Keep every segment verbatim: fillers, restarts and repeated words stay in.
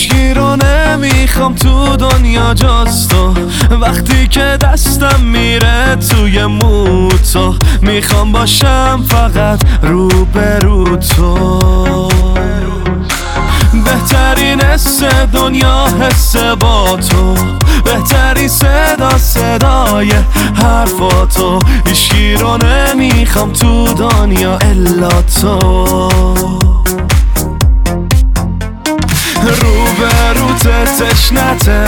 هیچکی رو نمیخوام تو دنیا جز تو. وقتی که دستم میره توی موتو، میخوام باشم فقط روبرو تو. بهترین حس دنیا حس با تو، بهترین صدا صدای حرفاتو. هیچکی رو نمیخوام تو دنیا الا تو. روبروت تشنته،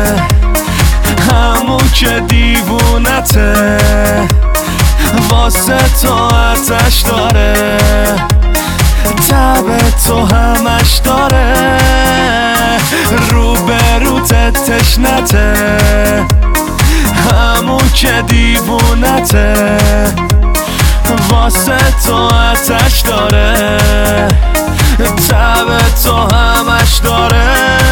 همون که دیوونته، واسه تو آتش داره، تب تو همش داره. روبروت تشنته، همون که دیوونته، واسه تو آتش داره، تب تو همش داره.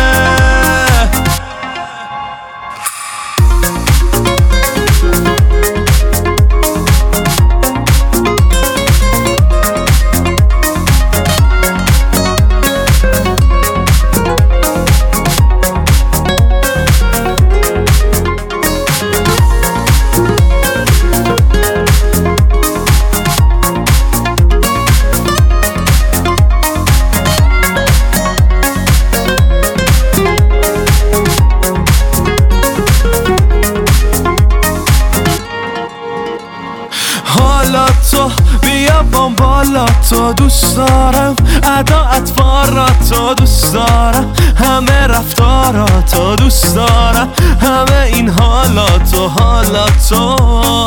حالا تو بیا بام بالا تو، دوست دارم ادا اطواراتو، دوست دارم همه رفتاراتو، دوست دارم همه این حالاتو. حالا تو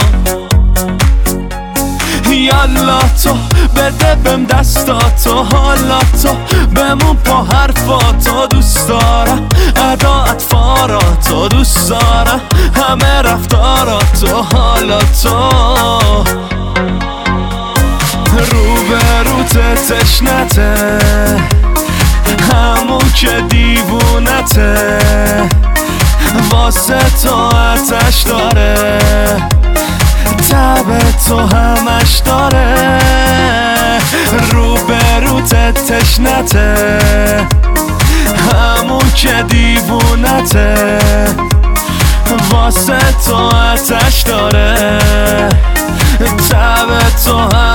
یالا تو بده بهم دستاتو، حالا تو بمون پا حرفاتو، دوست دارم ادا اطواراتو، دوست دارم همه رفتاراتو. حالا تو روبروت تشنته، همون که دیوونته، واسه تو آتش داره، تب تو همش داره. روبروت تشنته، همون که دیوونته، واسه تو آتش داره، تب تو همش